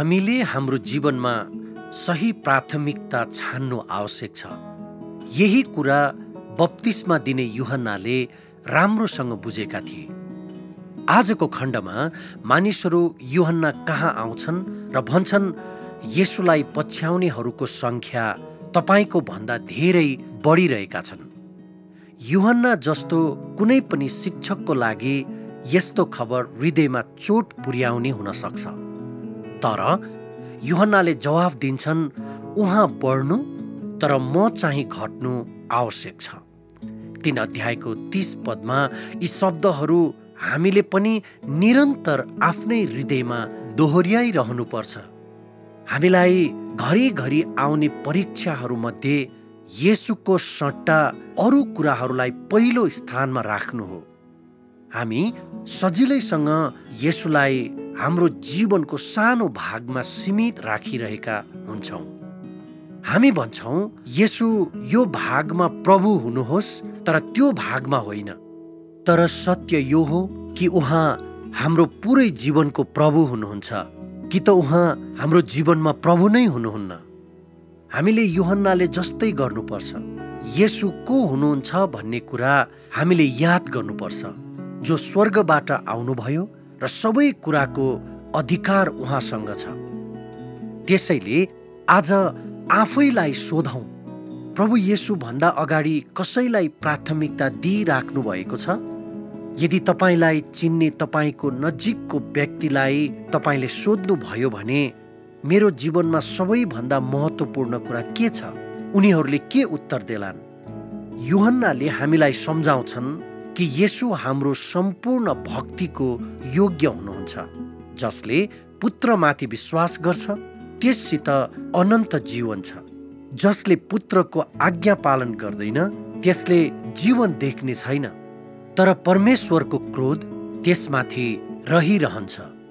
हामीले हाम्रो जीवनमा सही प्राथमिकता छान्नु आवश्यक छ। यही कुरा बप्तिस्मा दिने यूहन्नाले राम्रोसँग बुझेका थिए। आजको खण्डमा मानिसहरू यूहन्ना कहाँ आउँछन् र भन्छन्, येशूलाई पछ्याउनेहरूको संख्या तपाईको भन्दा धेरै बढिरहेका छन्। यूहन्ना जस्तो कुनै पनि शिक्षकको लागि यस्तो खबर हृदयमा चोट पुर्याउने हुन सक्छ। तर यूहन्नाले जवाफ दिन्छन्, उहाँ बढ्नु तर म चाहिँ घट्नु आवश्यक छ। 3 अध्यायको 30 पदमा यी शब्दहरू हामीले पनि निरन्तर आफ्नै हृदयमा दोहोर्याइरहनुपर्छ। हामीलाई घरिघरि आउने परीक्षाहरूमध्ये येशूको सट्टा अरू कुराहरूलाई पहिलो स्थानमा राख्नु हो। हामी सजिलैसँग येशूलाई हाम्रो जीवनको सानो भागमा सीमित राखिरहेका हुन्छौँ। हामी भन्छौँ, येशू यो भागमा प्रभु हुनुहोस्, तर त्यो भागमा होइन। तर सत्य यो हो कि उहाँ हाम्रो पुरै जीवनको प्रभु हुनुहुन्छ, कि त उहाँ हाम्रो जीवनमा प्रभु नै हुनुहुन्न। हामीले यूहन्नाले जस्तै गर्नुपर्छ। येशू को हुनुहुन्छ भन्ने कुरा हामीले याद गर्नुपर्छ, जो स्वर्गबाट आउनुभयो र सबै कुराको अधिकार उहाँसँग छ। त्यसैले आज आफैलाई सोधौँ, प्रभु येशू भन्दा अगाडि कसैलाई प्राथमिकता दिइराख्नु भएको छ? यदि तपाईलाई चिन्ने तपाईको नजिकको व्यक्तिलाई तपाईले सोध्नु भयो भने, मेरो जीवनमा सबैभन्दा महत्त्वपूर्ण कुरा के छ? उनीहरूले के उत्तर देलान्? यूहन्नाले हामीलाई सम्झाउँछन् कि येशू हाम्रो सम्पूर्ण भक्तिको योग्य हुनुहुन्छ। जसले पुत्रमाथि विश्वास गर्छ त्यससित अनन्त जीवन छ। जसले पुत्रको आज्ञा पालन गर्दैन त्यसले जीवन देख्ने छैन, तर परमेश्वरको क्रोध त्यसमाथि रहिरहन्छ।